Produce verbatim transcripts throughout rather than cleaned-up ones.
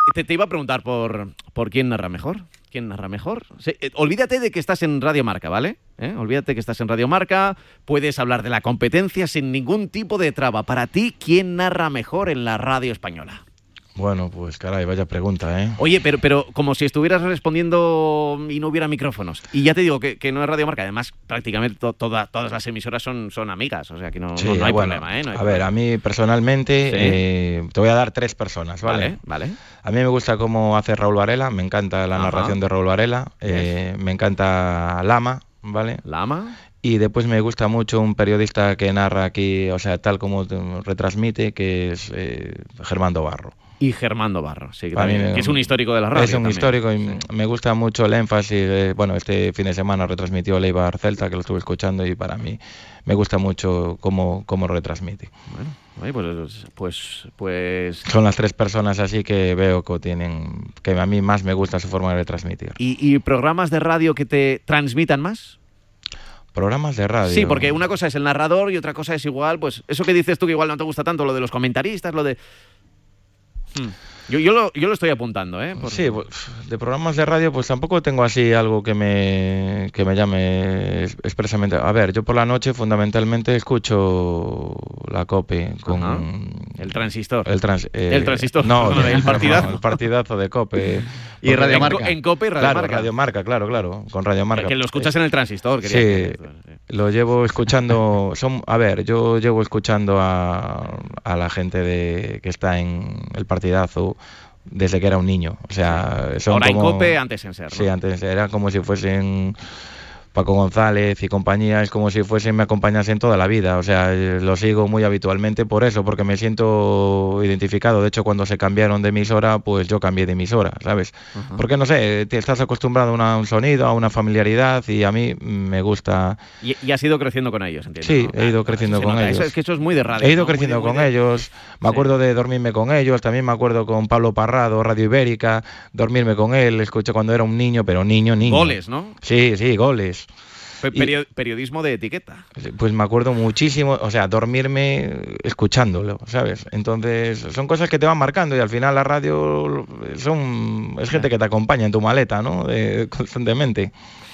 te, te iba a preguntar por, por quién narra mejor. ¿Quién narra mejor? Sí, eh, olvídate de que estás en Radio Marca, ¿vale? ¿Eh? Olvídate que estás en Radio Marca, puedes hablar de la competencia sin ningún tipo de traba. Para ti, ¿quién narra mejor en la radio española? Bueno, pues caray, vaya pregunta, ¿eh? Oye, pero, pero como si estuvieras respondiendo y no hubiera micrófonos. Y ya te digo que, que no es Radio Marca. Además, prácticamente to, toda, todas las emisoras son, son amigas. O sea, que no, sí, no, no hay bueno, problema, ¿eh? No hay a problema. ver, a mí personalmente sí. eh, te voy a dar tres personas, ¿vale? Vale, vale. A mí me gusta cómo hace Raúl Varela. Me encanta la Ajá. narración de Raúl Varela. Eh, me encanta Lama, ¿vale? Lama. Y después me gusta mucho un periodista que narra aquí, o sea, tal como retransmite, que es eh, Germán Barro. Y Germán Barro, sí, que, también, me, que es un histórico de la radio. Es un también. histórico y sí. me gusta mucho el énfasis. De, bueno, este fin de semana retransmitió el Eibar Celta, que lo estuve escuchando, y para mí me gusta mucho cómo, cómo retransmite. Bueno, pues, pues, pues... Son las tres personas así que veo que tienen, que a mí más me gusta su forma de retransmitir. ¿Y, y programas de radio que te transmitan más? Programas de radio. Sí, porque una cosa es el narrador y otra cosa es igual, pues eso que dices tú que igual no te gusta tanto, lo de los comentaristas, lo de... Hmm. Yo, yo, lo, yo lo estoy apuntando, ¿eh? Por... Sí, pues, de programas de radio pues tampoco tengo así algo que me, que me llame expresamente. A ver, yo por la noche fundamentalmente escucho la COPE con... Ajá. El transistor. El, trans, eh, el transistor. No, no, el partidazo. No, el partidazo de COPE. Y Radio Marca. En, en COPE y Radio claro, Marca. Radio Marca, claro, claro, con Radio Marca. Que lo escuchas en el transistor. Sí, que... lo llevo escuchando... Son, a ver, yo llevo escuchando a, a la gente de que está en el partidazo desde que era un niño. O sea, son ahora como... en COPE, antes en SER, ¿no? Sí, antes era como si fuesen... Paco González y compañía, es como si fuesen, me acompañasen toda la vida. O sea, lo sigo muy habitualmente por eso, porque me siento identificado. De hecho, cuando se cambiaron de emisora, pues yo cambié de emisora, ¿sabes? Uh-huh. Porque, no sé, te estás acostumbrado a una, un sonido, a una familiaridad, y a mí me gusta... Y, y has ido creciendo con ellos, ¿entiendes? Sí, ¿no? he ido creciendo eso con nota. ellos. Eso es que eso es muy de radio. He ido ¿no? creciendo muy de, con muy de... ellos. Me sí. acuerdo de dormirme con ellos. También me acuerdo con Pablo Parrado, Radio Ibérica, dormirme con él. Escuché cuando era un niño, pero niño, niño. Goles, ¿no? Sí, sí, goles. Perio- periodismo de etiqueta. Pues me acuerdo muchísimo, o sea, dormirme escuchándolo, ¿sabes? Entonces, son cosas que te van marcando y al final la radio son es gente que te acompaña en tu maleta, ¿no? Eh, constantemente.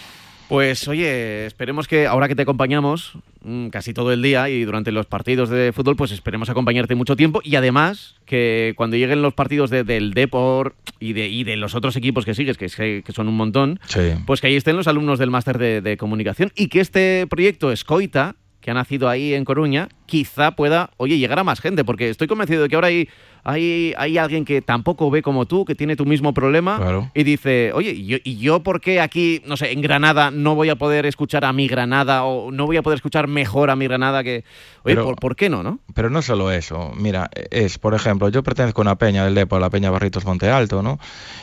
Pues oye, esperemos que ahora que te acompañamos mmm, casi todo el día y durante los partidos de fútbol, pues esperemos acompañarte mucho tiempo y además que cuando lleguen los partidos de, del Depor y de, y de los otros equipos que sigues, que, que son un montón, sí. pues que ahí estén los alumnos del máster de, de comunicación y que este proyecto Escoita, que ha nacido ahí en Coruña, quizá pueda, oye, llegar a más gente, porque estoy convencido de que ahora hay, hay, hay alguien que tampoco ve como tú, que tiene tu mismo problema, claro. y dice, oye, ¿y yo, ¿y yo por qué aquí, no sé, en Granada no voy a poder escuchar a mi Granada o no voy a poder escuchar mejor a mi Granada que... Oye, pero, ¿por, ¿por qué no, no? Pero no solo eso, mira, es, por ejemplo, yo pertenezco a una peña del Depor, la Peña Barritos Monte Alto, ¿no?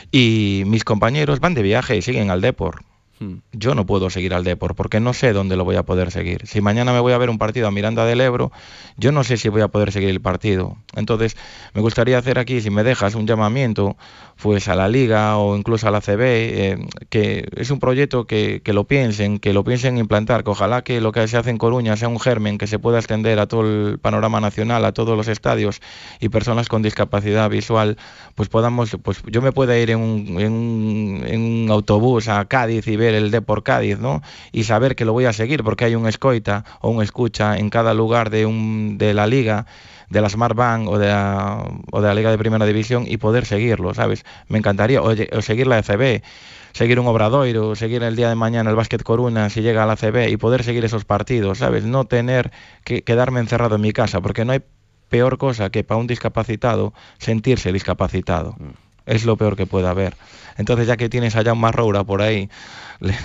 Y mis compañeros van de viaje y siguen al Depor. Yo no puedo seguir al Depor porque no sé dónde lo voy a poder seguir. Si mañana me voy a ver un partido a Miranda del Ebro, yo no sé si voy a poder seguir el partido. Entonces, me gustaría hacer aquí, si me dejas, un llamamiento pues a la Liga o incluso a la C B, eh, que es un proyecto que, que lo piensen, que lo piensen implantar, que ojalá que lo que se hace en Coruña sea un germen que se pueda extender a todo el panorama nacional, a todos los estadios y personas con discapacidad visual, pues podamos, pues yo me pueda ir en un, en un, en un autobús a Cádiz y ver el Depor Cádiz, ¿no? Y saber que lo voy a seguir porque hay un escoita o un escucha en cada lugar de un de la liga, de la Smart Bank o de la, o de la Liga de Primera División y poder seguirlo, ¿sabes? Me encantaría, o, o seguir la F B, seguir un Obradoiro, seguir el día de mañana el Básquet Coruña si llega a la C B y poder seguir esos partidos, ¿sabes? No tener que quedarme encerrado en mi casa, porque no hay peor cosa que para un discapacitado sentirse discapacitado. Mm. Es lo peor que puede haber. Entonces, ya que tienes allá un Marroura por ahí, le,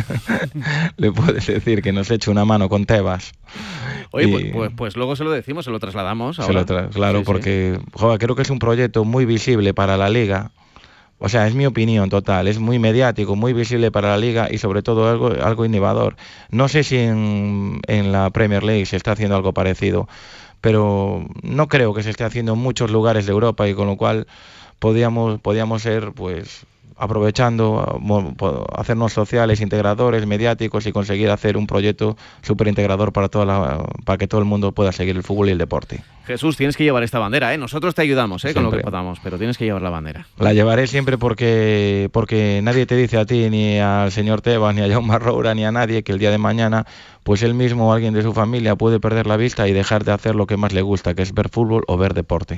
le puedes decir que nos eche una mano con Tebas. Oye, pues, pues, pues luego se lo decimos, se lo trasladamos ahora. Se lo tra- claro, sí, porque sí. Joder, creo que es un proyecto muy visible para la Liga. O sea, es mi opinión total, es muy mediático, muy visible para la Liga y sobre todo algo, algo innovador. No sé si en, en la Premier League se está haciendo algo parecido, pero no creo que se esté haciendo en muchos lugares de Europa y con lo cual podíamos, podíamos ser, pues, aprovechando, hacernos sociales, integradores, mediáticos y conseguir hacer un proyecto súper integrador para, toda la, para que todo el mundo pueda seguir el fútbol y el deporte. Jesús, tienes que llevar esta bandera, ¿eh? Nosotros te ayudamos, ¿eh? Con lo que podamos, pero tienes que llevar la bandera. La llevaré siempre porque, porque nadie te dice a ti, ni al señor Tebas, ni a Jaume Roura, ni a nadie, que el día de mañana, pues él mismo o alguien de su familia puede perder la vista y dejar de hacer lo que más le gusta, que es ver fútbol o ver deporte.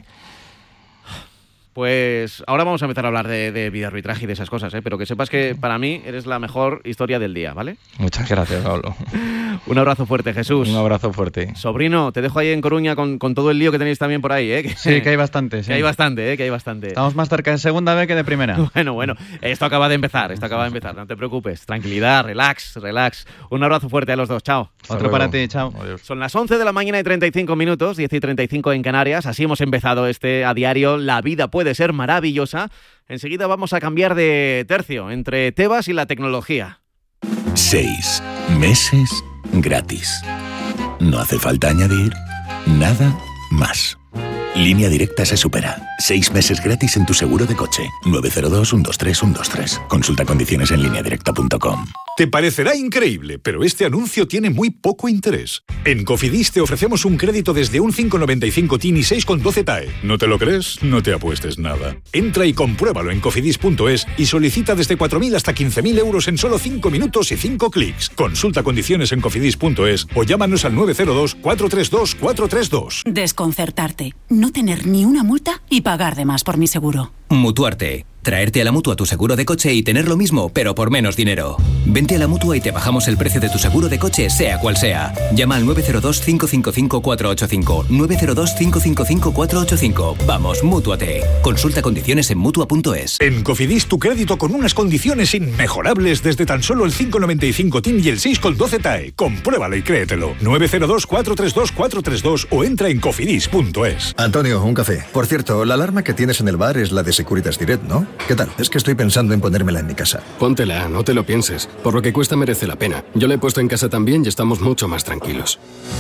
Pues ahora vamos a empezar a hablar de, de videoarbitraje y de esas cosas, ¿eh? Pero que sepas que para mí eres la mejor historia del día, ¿vale? Muchas gracias, Pablo. Un abrazo fuerte, Jesús. Un abrazo fuerte. Sobrino, te dejo ahí en Coruña con, con todo el lío que tenéis también por ahí, ¿eh? Que, sí, que hay bastante. Sí. Que hay bastante, ¿eh? Que hay bastante. Estamos más cerca de segunda vez que de primera. Bueno, bueno, esto acaba de empezar, esto acaba de empezar, no te preocupes. Tranquilidad, relax, relax. Un abrazo fuerte a los dos, chao. Hasta Otro luego. Para ti, chao. Adiós. Son las once de la mañana y treinta y cinco minutos, diez y treinta y cinco en Canarias. Así hemos empezado este a diario. La vida puede ser maravillosa. Enseguida vamos a cambiar de tercio entre Tebas y la tecnología. Seis meses gratis. No hace falta añadir nada más. Línea Directa se supera. Seis meses gratis en tu seguro de coche. nueve cero dos, uno dos tres, uno dos tres. Consulta condiciones en línea directa punto com. Te parecerá increíble, pero este anuncio tiene muy poco interés. En Cofidis te ofrecemos un crédito desde un cinco coma noventa y cinco T I N y seis coma doce T A E. ¿No te lo crees? No te apuestes nada. Entra y compruébalo en cofidis punto es y solicita desde cuatro mil hasta quince mil euros en solo cinco minutos y cinco clics. Consulta condiciones en cofidis punto es o llámanos al nueve cero dos, cuatro tres dos, cuatro tres dos. Desconcertarte, no tener ni una multa y pagar de más por mi seguro. Mutuarte. Traerte a la Mutua tu seguro de coche y tener lo mismo, pero por menos dinero. Vente a la Mutua y te bajamos el precio de tu seguro de coche, sea cual sea. Llama al nueve cero dos, cinco cinco cinco, cuatro ocho cinco. nueve cero dos, cinco cinco cinco, cuatro ocho cinco. Vamos, Mútuate. Consulta condiciones en mutua punto es. En Cofidis tu crédito con unas condiciones inmejorables desde tan solo el cinco coma noventa y cinco T I N y el seis coma doce T A E. Compruébalo y créetelo. nueve cero dos, cuatro tres dos, cuatro tres dos o entra en cofidis punto es. Antonio, un café. Por cierto, la alarma que tienes en el bar es la de Securitas Direct, ¿no? ¿Qué tal? Es que estoy pensando en ponérmela en mi casa. Póntela, no te lo pienses. Por lo que cuesta merece la pena. Yo la he puesto en casa también y estamos mucho más tranquilos.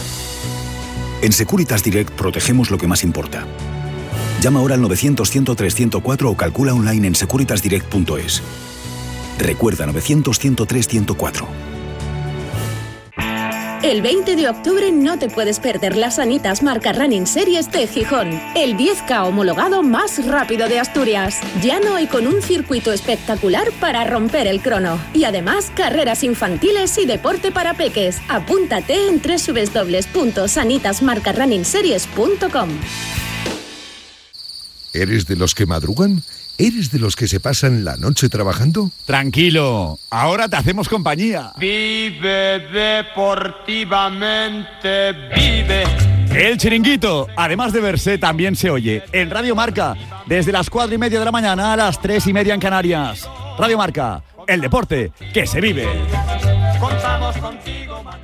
En Securitas Direct protegemos lo que más importa. Llama ahora al novecientos, cien, tres cero cuatro o calcula online en securitas direct punto es. Recuerda novecientos, cien, tres cero cuatro. El veinte de octubre no te puedes perder las Sanitas Marca Running Series de Gijón, el diez K homologado más rápido de Asturias. Llano y con un circuito espectacular para romper el crono. Y además, carreras infantiles y deporte para peques. Apúntate en doble u doble u doble u punto sanitas marca running series punto com. ¿Eres de los que madrugan? ¿Eres de los que se pasan la noche trabajando? Tranquilo, ahora te hacemos compañía. Vive deportivamente, vive. El Chiringuito, además de verse, también se oye en Radio Marca, desde las cuatro y media de la mañana a las tres y media en Canarias. Radio Marca, el deporte que se vive. Contamos contigo, Manuel.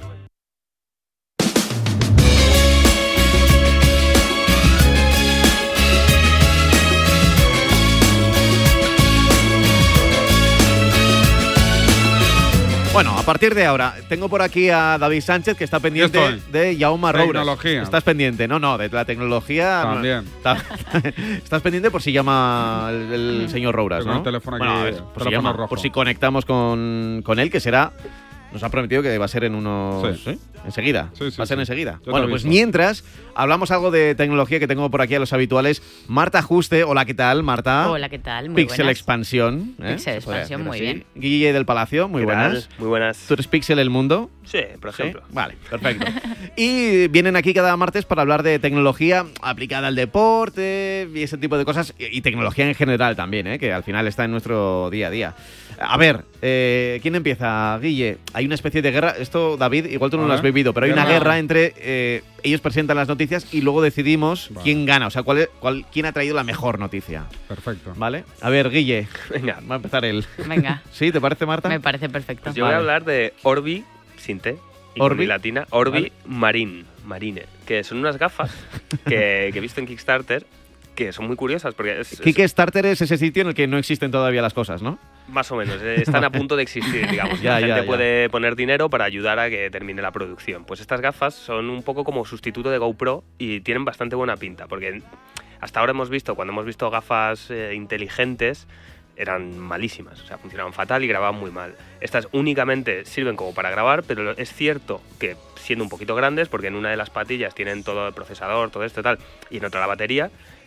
Bueno, a partir de ahora, tengo por aquí a David Sánchez, que está pendiente de Jaume Roura. Tecnología. Estás pendiente, no, no, de la tecnología. También. No, estás pendiente por si llama el, el señor Rouras, ¿no? El teléfono aquí, bueno, a ver, por, teléfono si llama, rojo. por si conectamos con, con él, que será. Nos ha prometido que va a ser en unos... Sí. ¿eh? Enseguida. Sí, sí, va a ser sí. enseguida. Yo Bueno, pues mientras hablamos algo de tecnología que tengo por aquí a los habituales. Marta Juste, hola, ¿qué tal, Marta? Hola, ¿qué tal? Muy Pixel buenas. Expansión. ¿eh? Pixel Expansión, muy bien. Guille del Palacio, muy buenas. Muy buenas. ¿Tú eres Pixel El Mundo? Sí, por ejemplo. ¿Sí? Vale, perfecto. Y vienen aquí cada martes para hablar de tecnología aplicada al deporte y ese tipo de cosas. Y, y tecnología en general también, ¿eh? Que al final está en nuestro día a día. A ver, eh, ¿quién empieza? Guille, hay una especie de guerra. Esto, David, igual tú no lo has vivido, pero hay una guerra entre... Eh, ellos presentan las noticias y luego decidimos vale. quién gana. O sea, cuál, es, cuál, quién ha traído la mejor noticia. Perfecto. ¿Vale? A ver, Guille. Venga. Va a empezar él. Venga. ¿Sí? ¿Te parece, Marta? Me parece perfecto. Pues yo vale. voy a hablar de Orbi, sin T, y Orbi, con latina, Orbi vale. Marine, Marine, que son unas gafas que, que he visto en Kickstarter que son muy curiosas. Porque es, Kickstarter es ese sitio en el que no existen todavía las cosas, ¿no? Más o menos, están a punto de existir, digamos. ya, la gente ya, ya. puede poner dinero para ayudar a que termine la producción. Pues estas gafas son un poco como sustituto de GoPro y tienen bastante buena pinta, porque hasta ahora hemos visto, cuando hemos visto gafas eh, inteligentes, eran malísimas, o sea, funcionaban fatal y grababan muy mal. Estas únicamente sirven como para grabar, pero es cierto que siendo un poquito grandes, porque en una de las patillas tienen todo el procesador, todo esto y tal, y en otra la batería,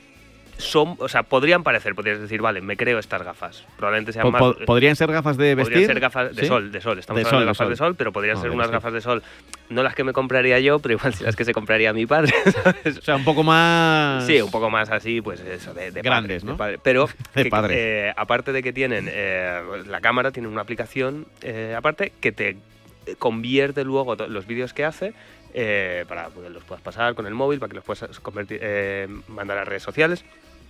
son, o sea, podrían parecer, podrías decir, vale, me creo estas gafas. Probablemente sean más... ¿Podrían ser gafas de vestir? Podrían ser gafas de ¿Sí? sol, de sol. Estamos de hablando sol, de gafas de de sol, sol, pero podrían no, ser de unas vestir. gafas de sol, no las que me compraría yo, pero igual sí las que se compraría mi padre, ¿sabes? O sea, un poco más... Sí, un poco más así, pues eso, de, de grandes, padre, ¿no? de padre. Pero, de que, padre. eh, aparte de que tienen, eh, la cámara tiene una aplicación, eh, aparte, que te convierte luego to- los vídeos que hace, eh, para que los puedas pasar con el móvil, para que los puedas convertir, eh, mandar a redes sociales.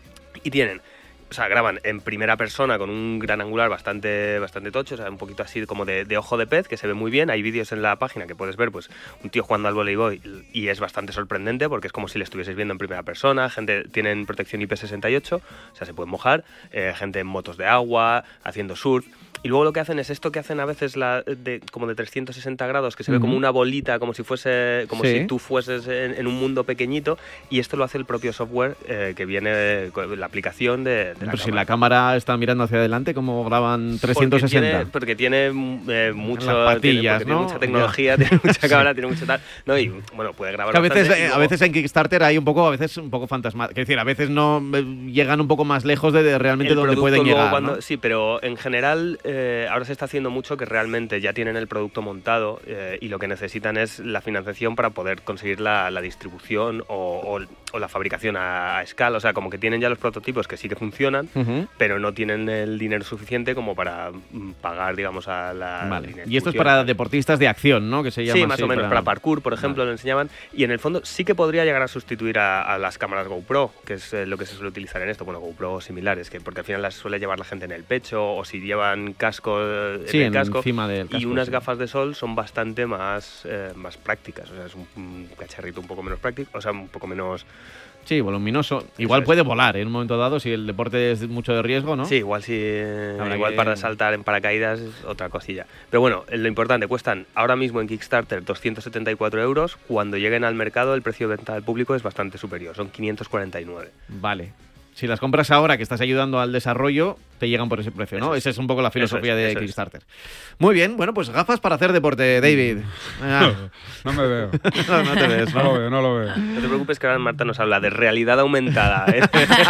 Y tienen, o sea, graban en primera persona con un gran angular bastante, bastante tocho, o sea, un poquito así como de, de ojo de pez, que se ve muy bien. Hay vídeos en la página que puedes ver, pues, un tío jugando al voleibol y es bastante sorprendente porque es como si le estuvieses viendo en primera persona. Gente, tienen protección I P sesenta y ocho, o sea, se pueden mojar. Eh, gente en motos de agua, haciendo surf. Y luego lo que hacen es esto que hacen a veces la, de, como de trescientos sesenta grados, que se ve Ujú. como una bolita, como si fuese, como Sí. si tú fueses en, en un mundo pequeñito, y esto lo hace el propio software eh, que viene con la aplicación de, de la Pero si cámara. la cámara está mirando hacia adelante, ¿cómo graban trescientos sesenta? Porque tiene, porque tiene eh, mucho, Las patillas, tiene, porque ¿no? tiene mucha tecnología, tiene mucha cámara, tiene mucho tal, no, y bueno, puede grabar Que a veces, bastante, y eh, a luego- veces en Kickstarter hay un poco, a veces un poco fantasma. Es decir, a veces no eh, llegan un poco más lejos de, de realmente el donde producto pueden luego llegar. cuando- ¿no? Sí, pero en general eh, ahora se está haciendo mucho que realmente ya tienen el producto montado eh, y lo que necesitan es la financiación para poder conseguir la, la distribución o, o- o la fabricación a, a escala. O sea, como que tienen ya los prototipos que sí que funcionan, Ujú. pero no tienen el dinero suficiente como para mm, pagar, digamos, a la Vale. línea de Y esto es distribución. para deportistas de acción, ¿no? Que se llama Sí, más así, o menos, para- para parkour, por ejemplo, lo enseñaban. Y en el fondo sí que podría llegar a sustituir a, a las cámaras GoPro, que es eh, lo que se suele utilizar en esto. Bueno, GoPro similares, que porque al final las suele llevar la gente en el pecho o si llevan casco eh, en Sí, el casco. encima del Y casco, unas sí. gafas de sol son bastante más, eh, más prácticas. O sea, es un, un cacharrito un poco menos práctico, o sea, un poco menos... Sí, voluminoso. Igual es. puede volar en un momento dado si el deporte es mucho de riesgo, ¿no? Sí, igual sí, eh, Habrá igual que- para saltar en paracaídas es otra cosilla. Pero bueno, lo importante, cuestan ahora mismo en Kickstarter doscientos setenta y cuatro euros. Cuando lleguen al mercado el precio de venta al público es bastante superior, son quinientos cuarenta y nueve. Vale. Si las compras ahora que estás ayudando al desarrollo, te llegan por ese precio, ¿no? Eso es. Esa es un poco la filosofía Eso es, de eso es. Kickstarter. Muy bien, bueno, pues gafas para hacer deporte, David. Ah. No me veo. no, no te ves, No ¿no? lo veo, no lo veo. No te preocupes que ahora Marta nos habla de realidad aumentada. ¿eh?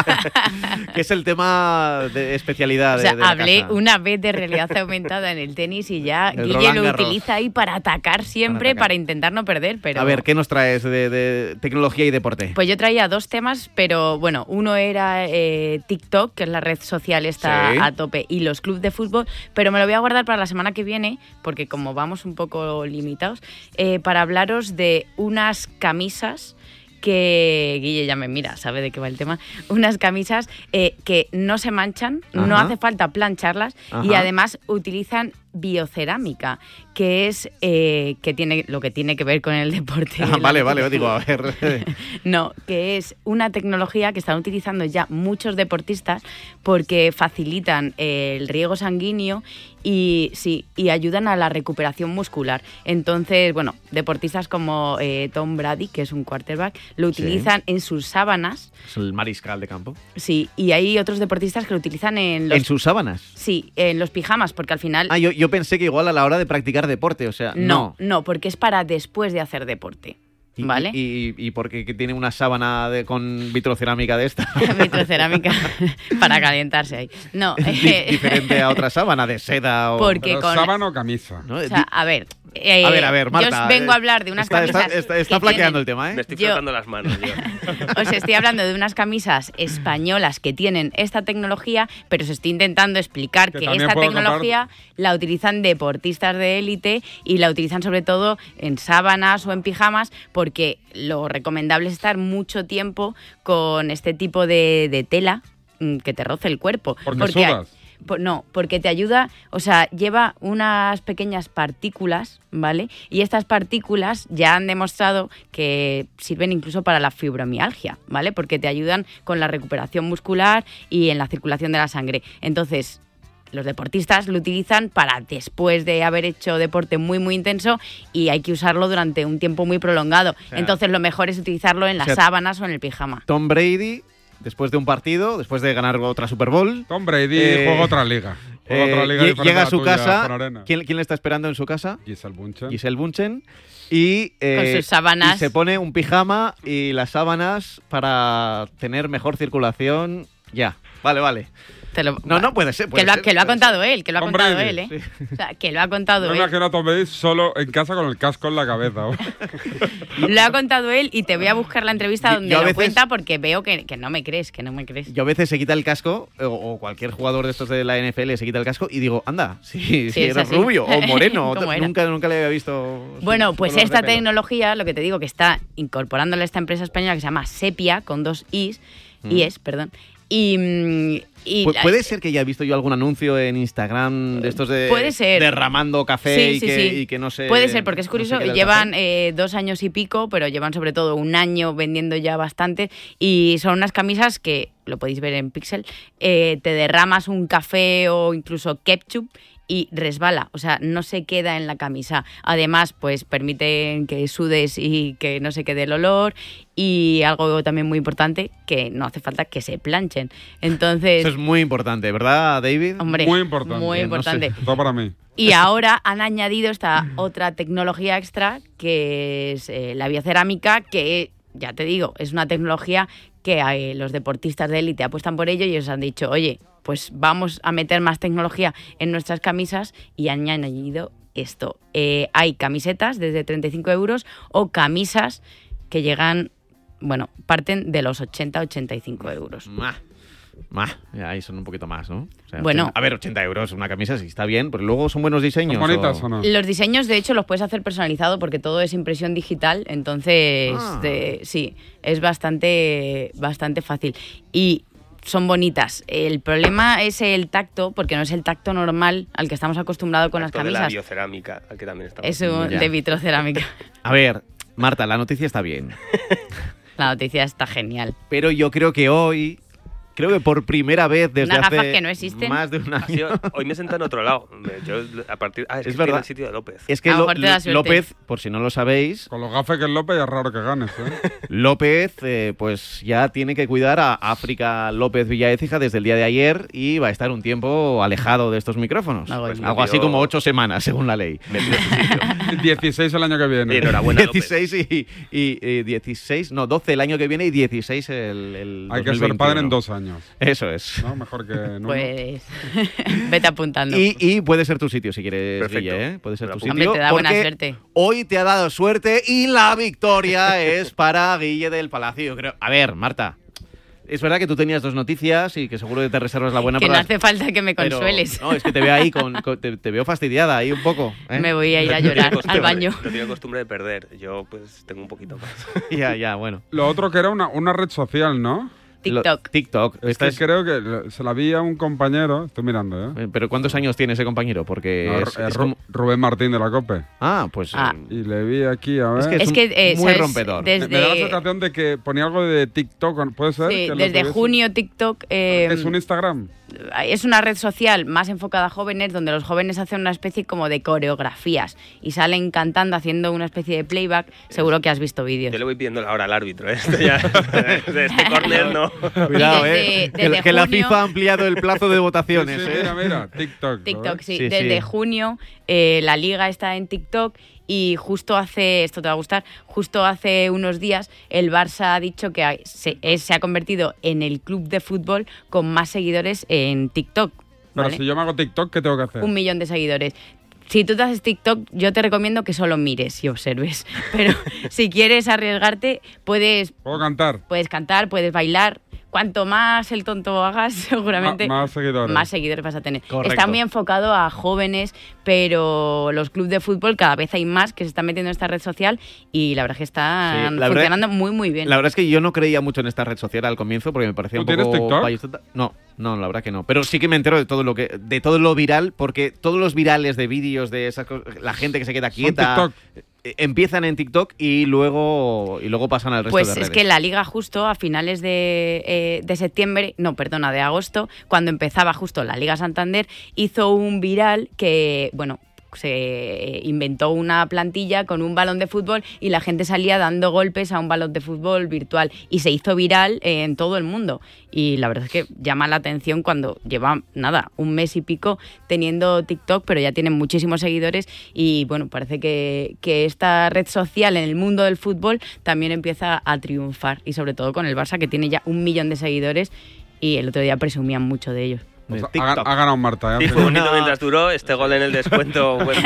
Que es el tema de especialidad O de, sea, de la hablé casa. una vez de realidad aumentada en el tenis y ya El Guille Roland lo Garros. utiliza ahí para atacar siempre, Para para, atacar. intentar no perder. Pero A ver, ¿qué nos traes de, de tecnología y deporte? Pues yo traía dos temas, pero bueno, uno era eh, TikTok, que es la red social esta Sí. a tope, y los clubes de fútbol, pero me lo voy a guardar para la semana que viene, porque como vamos un poco limitados, eh, para hablaros de unas camisas que Guille ya me mira, sabe de qué va el tema, unas camisas eh, que no se manchan, no Ajá. hace falta plancharlas y Ajá. además utilizan biocerámica, que es eh, que tiene lo que tiene que ver con el deporte. Ah, la vale, vale, competición. digo, a ver. No, que es una tecnología que están utilizando ya muchos deportistas porque facilitan el riego sanguíneo y sí, y ayudan a la recuperación muscular. Entonces, bueno, deportistas como eh, Tom Brady, que es un quarterback, lo Sí. utilizan en sus sábanas. Es el mariscal de campo. Sí, y hay otros deportistas que lo utilizan en los ¿En sus sábanas? Sí, en los pijamas, porque al final Ah, yo, yo pensé que igual a la hora de practicar deporte, o sea, no, no. no, porque es para después de hacer deporte. Y, ¿Vale? Y, y, y porque que tiene una sábana de, con vitrocerámica de esta. Vitrocerámica para calentarse ahí. No, Di- eh, diferente a otra sábana de seda o... Porque Pero con- sábana o camisa. ¿no? o sea, a ver, eh, A ver, a ver, Marta. yo os vengo eh, a hablar de unas está, camisas Está, está, está que flaqueando tienen- el tema, ¿eh? Me estoy Yo- frotando las manos. Yo. Os estoy hablando de unas camisas españolas que tienen esta tecnología, pero os estoy intentando explicar Que que, también esta puedo tecnología la utilizan deportistas de élite y la utilizan sobre todo en sábanas o en pijamas, porque lo recomendable es estar mucho tiempo con este tipo de, de tela mm, que te roce el cuerpo. Porque sudas. Po- No, porque te ayuda, o sea, lleva unas pequeñas partículas, ¿vale? Y estas partículas ya han demostrado que sirven incluso para la fibromialgia, ¿vale? Porque te ayudan con la recuperación muscular y en la circulación de la sangre. Entonces, los deportistas lo utilizan para después de haber hecho deporte muy, muy intenso y hay que usarlo durante un tiempo muy prolongado. sea, Entonces, lo mejor es utilizarlo en las o sea, sábanas o en el pijama. Tom Brady después de un partido, después de ganar otra Super Bowl. Tom Brady eh, juega otra liga. Juega eh, otra liga diferente llega a la su tuya, casa. Juan Arena. ¿Quién, ¿Quién le está esperando en su casa? Giselle Bunchen. Giselle Bunchen. Y, eh, Con sus sábanas. y se pone un pijama y las sábanas para tener mejor circulación. Ya, vale, vale. Te lo- No, no puede ser. Puede que, lo, ha- ser, que lo ha puede contado él, que lo ha Tom contado Brady, él, ¿eh? O sea, que lo ha contado No me él. imagino a Tom Brady solo en casa con el casco en la cabeza. Lo ha contado él y te voy a buscar la entrevista Yo- donde yo a lo veces- cuenta porque veo que, que no me crees, que no me crees. Yo a veces se quita el casco, o, o cualquier jugador de estos de la N F L se quita el casco y digo, anda, si, Sí, si es era así. rubio o moreno, ¿Cómo era? nunca, nunca le había visto. su- Bueno, su pues color de esta pelo. tecnología, lo que te digo, que está incorporándole a esta empresa española que se llama Sepia, con dos is, Mm. ies, perdón. Y, mm, y Pu- la- ¿Puede ser que ya he visto yo algún anuncio en Instagram de estos de Puede ser. derramando café Sí, y, sí, que, sí. y que no se. Puede ser, porque es no se curioso, queda el llevan café? eh, dos años y pico, pero llevan sobre todo un año vendiendo ya bastante y son unas camisas que, lo podéis ver en Pixel, eh, te derramas un café o incluso ketchup y resbala, o sea, no se queda en la camisa. Además, pues permiten que sudes y que no se quede el olor y algo también muy importante, que no hace falta que se planchen. Entonces, Eso es muy importante, ¿verdad, David? hombre, Muy importante. muy No sé. importante. Todo para mí. Y ahora han añadido esta otra tecnología extra, que es eh, la biocerámica, que ya te digo, es una tecnología que eh, los deportistas de élite apuestan por ello y ellos han dicho, oye, pues vamos a meter más tecnología en nuestras camisas y han añadido esto. Eh, hay camisetas desde treinta y cinco euros o camisas que llegan, bueno, parten de los ochenta a ochenta y cinco euros. Más. Más. Ahí son un poquito más, ¿no? O sea, Bueno. ochenta a ver, ochenta euros una camisa, sí está bien, pero luego son buenos diseños. ¿Son bonitas o no? Los diseños, de hecho, los puedes hacer personalizado porque todo es impresión digital, entonces Ah. de- sí, es bastante, bastante fácil. Y son bonitas. El problema es el tacto, porque no es el tacto normal al que estamos acostumbrados con las Tacto de la camisas. biocerámica, al que también estamos. Es un Ya. de vitrocerámica. A ver, Marta, la noticia está bien. La noticia está genial. Pero yo creo que hoy, creo que por primera vez desde Unas hace gafas que no existen. más de un Ha año. sido- hoy me he sentado en otro lado. Me- Yo, a partir, ah, es, Es que estoy en verdad. el sitio de López. Es que A lo Lo- mejor te da suerte. López, por si no lo sabéis, Con los gafes que es López ya es raro que ganes, ¿eh? López eh, pues ya tiene que cuidar a África López Villaécija desde el día de ayer y va a estar un tiempo alejado de estos micrófonos. Algo Pues así. algo así como ocho semanas, según la ley. Me pido su sitio. dieciséis el año que viene. Enhorabuena, López. dieciséis y, y, y dieciséis, no, doce el año que viene y dieciséis el, el Hay que dos mil ser padre veintiuno. en dos años. Eso es. ¿No? Mejor que en uno. Pues vete apuntando. Y, y puede ser tu sitio si quieres, Perfecto. Guille, ¿eh? Puede ser Me tu apunto. sitio. Hombre, te da buena porque suerte. Hoy te ha dado suerte y la victoria es para Guille del Palacio. Yo creo. A ver, Marta. Es verdad que tú tenías dos noticias y que seguro que te reservas la buena que no para hace falta que me pero- consueles. No, es que te veo ahí con, con- te, te veo fastidiada ahí un poco. ¿eh? Me voy a ir a No tiene llorar costumbre, al baño. No tiene costumbre de perder. Yo, pues, tengo un poquito más. Ya, ya, bueno. Lo otro que era una, una red social, ¿no? TikTok. Lo- TikTok. Es Esta que es- creo que lo- se la vi a un compañero. Estoy mirando, ¿eh? eh, Pero ¿cuántos años tiene ese compañero? Porque No, es, eh, es Ru- como- Rubén Martín de la COPE. Ah, pues... Ah. eh, Y le vi aquí, a ver. Es que es, Es un- que, eh, muy ¿sabes? rompedor. Desde- Me, me da la sensación de que ponía algo de TikTok, ¿puede ser? Sí, Que lo desde tuviese. junio TikTok eh, ¿Es un Instagram? es una red social más enfocada a jóvenes donde los jóvenes hacen una especie como de coreografías y salen cantando, haciendo una especie de playback. Seguro que has visto vídeos. Yo le voy pidiendo la hora al árbitro, ¿eh? Esto ya, de este córner no. Cuidado, Y desde- eh. Que, desde que la junio- FIFA ha ampliado el plazo de votaciones. Sí, sí, eh. mira, mira, TikTok. ¿lo TikTok, ves? sí. Sí, Desde sí. junio eh, la liga está en TikTok y justo hace, esto te va a gustar, justo hace unos días el Barça ha dicho que hay- se, es- se ha convertido en el club de fútbol con más seguidores en TikTok. Pero ¿vale? si yo me hago TikTok, ¿qué tengo que hacer? Un millón de seguidores. Si tú te haces TikTok, yo te recomiendo que solo mires y observes. Pero si quieres arriesgarte, puedes, ¿Puedo cantar? puedes cantar, puedes bailar. Cuanto más el tonto hagas, seguramente Ma- más seguidores. más seguidores vas a tener. Correcto. Está muy enfocado a jóvenes, pero los clubes de fútbol cada vez hay más que se están metiendo en esta red social y la verdad es que están Sí, la verdad- funcionando muy, muy bien. La verdad es que yo no creía mucho en esta red social al comienzo porque me parecía ¿Tú un tienes poco TikTok? payasota. No, no, la verdad que no. Pero sí que me entero de todo lo que, de todo lo viral, porque todos los virales de vídeos de esas cosas, la gente que se queda quieta, TikTok. eh, empiezan en TikTok y luego y luego pasan al resto Pues de redes. es que la liga justo a finales de, eh, de septiembre, no, perdona, de agosto, cuando empezaba justo la Liga Santander, hizo un viral que, bueno, se inventó una plantilla con un balón de fútbol y la gente salía dando golpes a un balón de fútbol virtual y se hizo viral en todo el mundo. Y la verdad es que llama la atención cuando lleva, nada, un mes y pico teniendo TikTok, pero ya tienen muchísimos seguidores y, bueno, parece que, que esta red social en el mundo del fútbol también empieza a triunfar y sobre todo con el Barça, que tiene ya un millón de seguidores y el otro día presumían mucho de ellos. Pues ha, ha ganado Marta. Sí, fue bonito mientras duró este gol en el descuento. Bueno,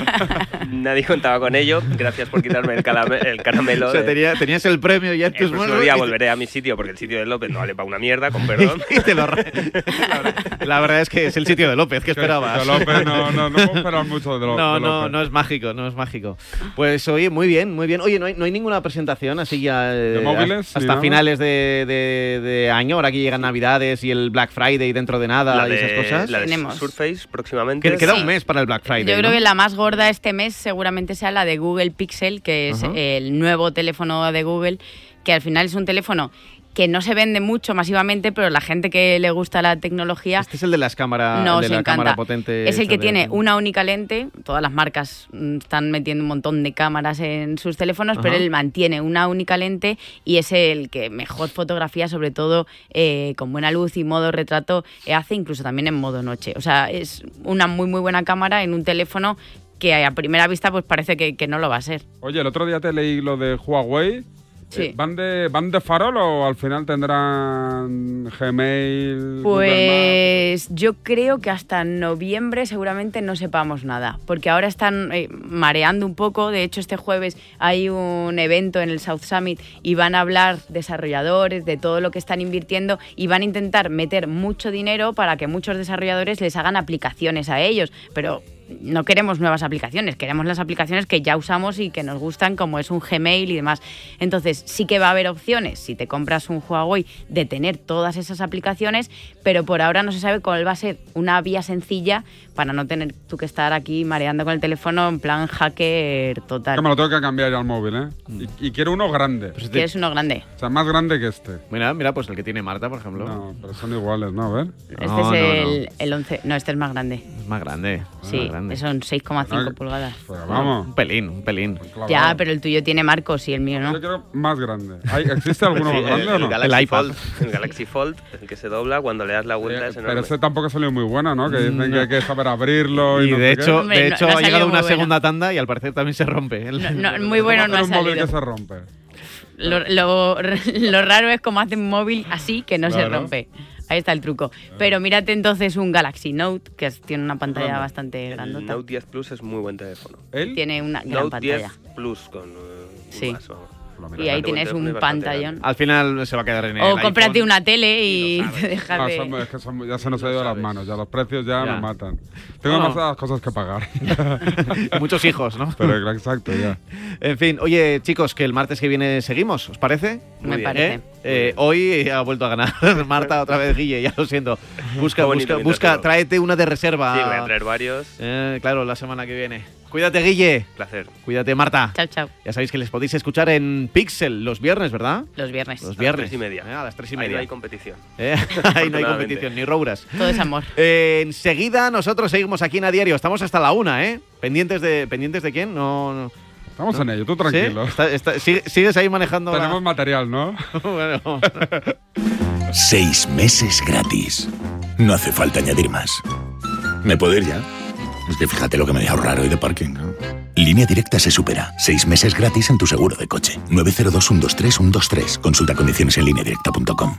nadie contaba con ello. Gracias por quitarme el, calame, el caramelo. O sea, de... tenía, tenías el premio ya en tus manos. El día volveré a mi sitio porque el sitio de López no vale para una mierda, con perdón. Y te lo re... la, verdad, la verdad es que es el sitio de López. ¿Qué esperabas? De López no, no, no puedo esperar mucho de, lo, no, de López. No, no es mágico, no es mágico. Pues oye, muy bien, muy bien. Oye, no hay, no hay ninguna presentación así ya de móviles, hasta sí, finales de, de, de año. Ahora que llegan Navidades y el Black Friday dentro de nada la y de, esas cosas. La de Tenemos. Surface próximamente. Queda sí. un mes para el Black Friday. Yo creo ¿no? que la más gorda este mes seguramente sea la de Google Pixel, que es uh-huh. el nuevo teléfono de Google, que al final es un teléfono que no se vende mucho masivamente, pero la gente que le gusta la tecnología... Este es el de las cámaras, no, el de se la encanta. cámara potente. Es el que de... tiene una única lente. Todas las marcas están metiendo un montón de cámaras en sus teléfonos, uh-huh. pero él mantiene una única lente y es el que mejor fotografía, sobre todo eh, con buena luz y modo retrato, eh, hace, incluso también en modo noche. O sea, es una muy, muy buena cámara en un teléfono que a primera vista pues parece que, que no lo va a ser. Oye, el otro día te leí lo de Huawei. Sí. ¿Van de, ¿Van de farol o al final tendrán Gmail? Pues yo creo que hasta noviembre seguramente no sepamos nada, porque ahora están eh, mareando un poco. De hecho, este jueves hay un evento en el South Summit y van a hablar desarrolladores de todo lo que están invirtiendo y van a intentar meter mucho dinero para que muchos desarrolladores les hagan aplicaciones a ellos, pero... no queremos nuevas aplicaciones, queremos las aplicaciones que ya usamos y que nos gustan, como es un Gmail y demás. Entonces sí que va a haber opciones, si te compras un Huawei, de tener todas esas aplicaciones, pero por ahora no se sabe cuál va a ser una vía sencilla para no tener tú que estar aquí mareando con el teléfono en plan hacker total. Que me lo tengo que cambiar ya al móvil, ¿eh? Y, y quiero uno grande. Pues ¿quieres uno grande? O sea, más grande que este. Mira, mira, pues el que tiene Marta, por ejemplo. No, pero son iguales, ¿no? A ver. Este no, es no, el, no. el once. No, este es más grande. Es más grande. Sí, más grande. son seis coma cinco no, pulgadas. Pues vamos. Un pelín, un pelín. Ya, pero el tuyo tiene marcos y el mío no. Yo quiero más grande. ¿Hay, ¿Existe alguno sí, más grande el, o no? El Galaxy, el iPad. Fold, el Galaxy Fold, el que se dobla cuando le das la vuelta. Eh, es pero enorme. ese tampoco salió muy bueno, ¿no? Que dicen no. que hay que saber abrirlo. Y, Y no de sé hecho, Hombre, de no- hecho no ha ha llegado salido una muy segunda tanda y al parecer también se rompe. No, no, muy bueno no ha un móvil salido. que se rompe. Lo, lo, lo raro es cómo hace un móvil así que no Claro. se rompe. Ahí está el truco. Pero mírate entonces un Galaxy Note, que es- tiene una pantalla Grande. bastante El grandota. Note diez Plus es muy buen teléfono. ¿Él? Tiene una gran Note pantalla. diez Plus con uh, Sí. más, vamos. Lo Y mira. ahí Bastante buen tienes teléfono y un bastante pantallón. grande. Al final se va a quedar en el O cómprate iPhone. una tele y, Y lo te dejas Ah, de... son- es que son- ya se nos ha ido de las sabes. manos. Ya los precios ya, Ya. nos matan. Tengo Bueno. demasiadas cosas que pagar. Muchos hijos, ¿no? Pero exacto, ya. En fin, oye, chicos, que el martes que viene seguimos, ¿os parece? Me Muy bien. parece. ¿Eh? Eh, hoy ha vuelto a ganar Marta, otra vez Guille, ya lo siento. Busca, Qué bonito busca, mientras busca, todo. tráete una de reserva. Sí, voy a traer varios. Eh, claro, la semana que viene. Cuídate, Guille. Placer. Cuídate, Marta. Chao, chao. Ya sabéis que les podéis escuchar en Pixel los viernes, ¿verdad? Los viernes. Los A las viernes. tres y media. Eh, a las tres y Ahí media. no hay competición. Eh, Ahí no hay Afortunadamente. competición, ni rouras. Todo es amor. Eh, enseguida nosotros seguimos aquí en A Diario. Estamos hasta la una, ¿eh? ¿Pendientes de, ¿pendientes de quién? No, no. Estamos ¿No? en ello, tú ¿Sí? tranquilo. Está- está- sigue- ¿Sigues ahí manejando? la- Tenemos material, ¿no? Bueno. Seis meses gratis. No hace falta añadir más. ¿Me puedo ir ya? Es que fíjate lo que me voy a ahorrar hoy de parking, ¿no? Línea Directa se supera. Seis meses gratis en tu seguro de coche. nueve cero dos, uno dos tres, uno dos tres. Consulta condiciones en línea directa punto com.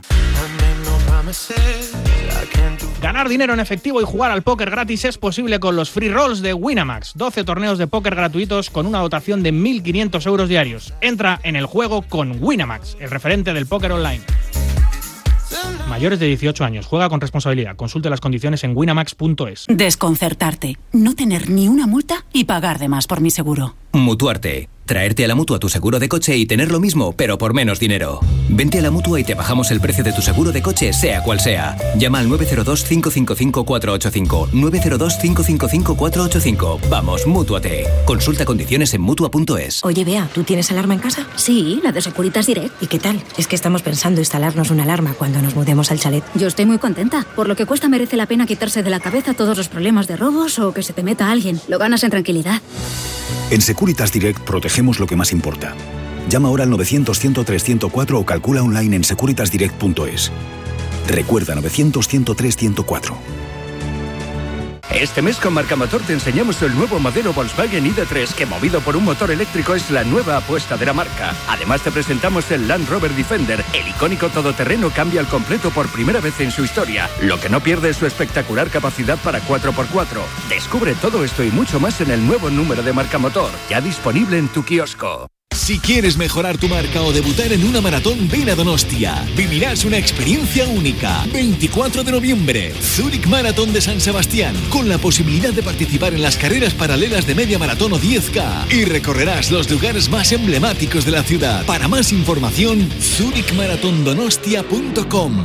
Ganar dinero en efectivo y jugar al póker gratis es posible con los free rolls de Winamax. doce torneos de póker gratuitos con una dotación de mil quinientos euros diarios. Entra en el juego con Winamax, el referente del póker online. Mayores de dieciocho años. Juega con responsabilidad. Consulte las condiciones en winamax punto es. Desconcertarte. No tener ni una multa y pagar de más por mi seguro. Mutuarte. Traerte a la Mutua tu seguro de coche y tener lo mismo, pero por menos dinero. Vente a la Mutua y te bajamos el precio de tu seguro de coche, sea cual sea. Llama al nueve cero dos, cinco cinco cinco, cuatro ocho cinco. nueve cero dos, cinco cinco cinco, cuatro ocho cinco. Vamos, Mútuate. Consulta condiciones en Mutua punto es. Oye, Bea, ¿tú tienes alarma en casa? Sí, la de Securitas Direct. ¿Y qué tal? Es que estamos pensando instalarnos una alarma cuando nos mudemos al chalet. Yo estoy muy contenta. Por lo que cuesta merece la pena quitarse de la cabeza todos los problemas de robos o que se te meta alguien. Lo ganas en tranquilidad. En Securitas Direct protegemos lo que más importa. Llama ahora al novecientos, cien, tres cero cuatro o calcula online en securitas direct punto es. Recuerda novecientos, cien, tres cero cuatro. Este mes con Marcamotor te enseñamos el nuevo modelo Volkswagen I D tres que movido por un motor eléctrico es la nueva apuesta de la marca. Además te presentamos el Land Rover Defender. El icónico todoterreno cambia al completo por primera vez en su historia. Lo que no pierde es su espectacular capacidad para cuatro por cuatro. Descubre todo esto y mucho más en el nuevo número de Marcamotor, ya disponible en tu kiosco. Si quieres mejorar tu marca o debutar en una maratón, ven a Donostia. Vivirás una experiencia única. veinticuatro de noviembre, Zurich Maratón de San Sebastián, con la posibilidad de participar en las carreras paralelas de media maratón o diez K. Y recorrerás los lugares más emblemáticos de la ciudad. Para más información, zurich marathon donostia punto com.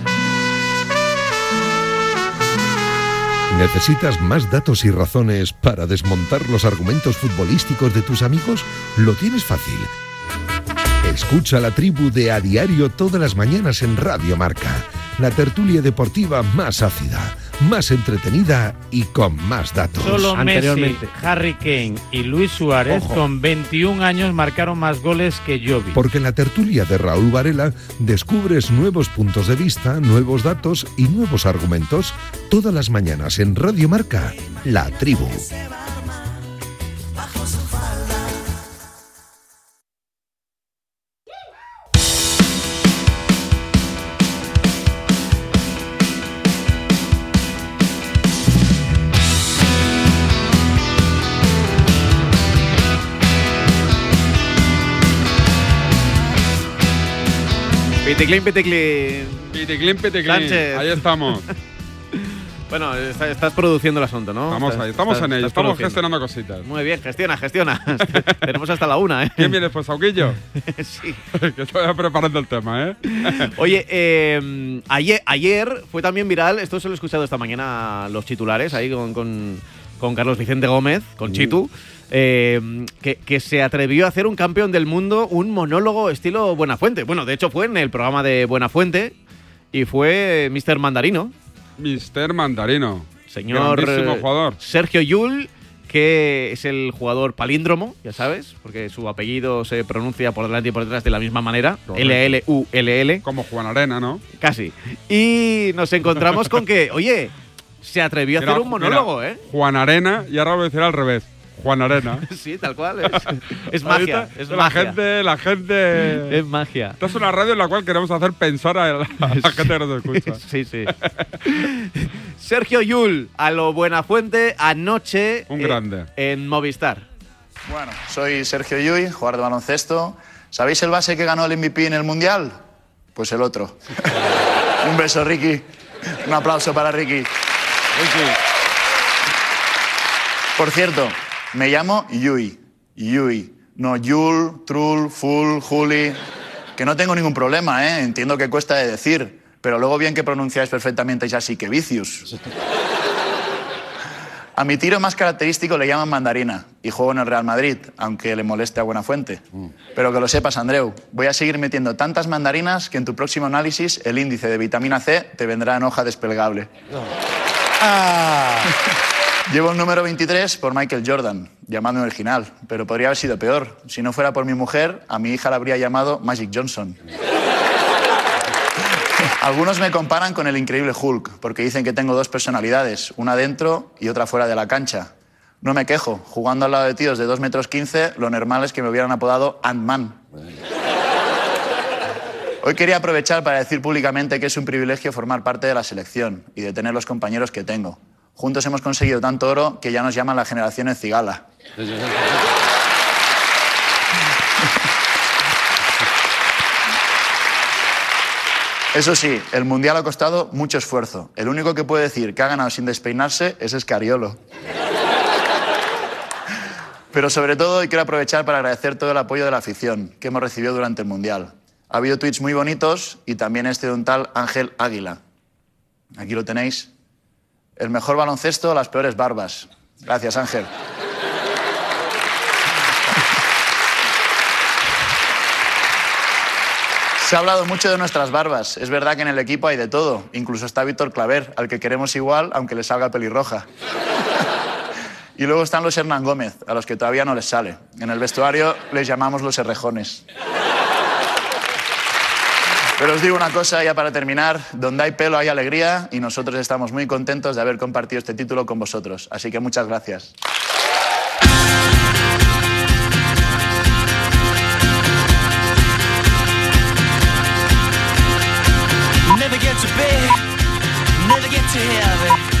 ¿Necesitas más datos y razones para desmontar los argumentos futbolísticos de tus amigos? Lo tienes fácil. Escucha La Tribu de A Diario todas las mañanas en Radio Marca. La tertulia deportiva más ácida, más entretenida y con más datos. Solo Messi, Harry Kane y Luis Suárez Ojo. con veintiún años marcaron más goles que Jovic. Porque en la tertulia de Raúl Varela descubres nuevos puntos de vista, nuevos datos y nuevos argumentos todas las mañanas en Radio Marca, La Tribu. Piticlin, piticlin. Piticlin, piticlin. Sánchez. Ahí estamos. Bueno, está- estás produciendo el asunto, ¿no? Estamos Estás- ahí, estamos estás- en ello, estás estamos produciendo. gestionando cositas. Muy bien, gestiona, gestiona. Tenemos hasta la una, ¿eh? ¿Quién viene después, Sauquillo? Sí. Que te vaya preparando el tema, ¿eh? Oye, eh, ayer, ayer fue también viral, esto se lo he escuchado esta mañana los titulares, ahí con, con, con Carlos Vicente Gómez, con Uh. Chitu, eh, que, que se atrevió a hacer un campeón del mundo, un monólogo estilo Buenafuente. Bueno, de hecho fue en el programa de Buenafuente y fue míster Mandarino. míster Mandarino. Señor Grandísimo eh, jugador. Sergio Llull, que es el jugador palíndromo, ya sabes, porque su apellido se pronuncia por delante y por detrás de la misma manera. Correcto. L L U L L. Como Juan Arena, ¿no? Casi. Y nos encontramos con que, oye, se atrevió a Mira, hacer un monólogo, mira, ¿eh? Juan Arena, y ahora lo voy a decir al revés. Juan Arena. Sí, tal cual. Es, es magia. Ahorita, Es la magia. gente, la gente. Es magia. Esta es una radio en la cual queremos hacer pensar a la, a la gente que nos escucha. Sí, sí. Sergio Llull, a lo Buenafuente, anoche. Un eh, grande. En Movistar. Bueno, soy Sergio Llull, jugador de baloncesto. ¿Sabéis el base que ganó el M V P en el Mundial? Pues el otro. Un beso, Ricky. Un aplauso para Ricky. Por cierto, me llamo Llull. Llull. No Yul, Trul, Full, Juli. Que no tengo ningún problema, ¿eh? Entiendo que cuesta de decir. Pero luego bien que pronunciáis perfectamente ya sí que vicius. A mi tiro más característico le llaman mandarina y juego en el Real Madrid, aunque le moleste a Buenafuente. Pero que lo sepas, Andreu, voy a seguir metiendo tantas mandarinas que en tu próximo análisis el índice de vitamina C te vendrá en hoja desplegable. Ah. Llevo el número veintitrés por Michael Jordan, llamadme original, pero podría haber sido peor. Si no fuera por mi mujer, a mi hija la habría llamado Magic Johnson. Algunos me comparan con el increíble Hulk, porque dicen que tengo dos personalidades, una dentro y otra fuera de la cancha. No me quejo, jugando al lado de tíos de dos metros quince, lo normal es que me hubieran apodado Ant-Man. Hoy quería aprovechar para decir públicamente que es un privilegio formar parte de la selección y de tener los compañeros que tengo. Juntos hemos conseguido tanto oro que ya nos llaman la generación en cigala. Eso sí, el Mundial ha costado mucho esfuerzo. El único que puede decir que ha ganado sin despeinarse es Escariolo. Pero sobre todo hoy quiero aprovechar para agradecer todo el apoyo de la afición que hemos recibido durante el Mundial. Ha habido tweets muy bonitos y también este de un tal Ángel Águila. Aquí lo tenéis. El mejor baloncesto, las peores barbas. Gracias, Ángel. Se ha hablado mucho de nuestras barbas. Es verdad que en el equipo hay de todo. Incluso está Víctor Claver, al que queremos igual, aunque le salga pelirroja. Y luego están los Hernán Gómez, a los que todavía no les sale. En el vestuario les llamamos los herrejones. Pero os digo una cosa ya para terminar. Donde hay pelo hay alegría y nosotros estamos muy contentos de haber compartido este título con vosotros. Así que muchas gracias. Never get to bed, never get to heaven.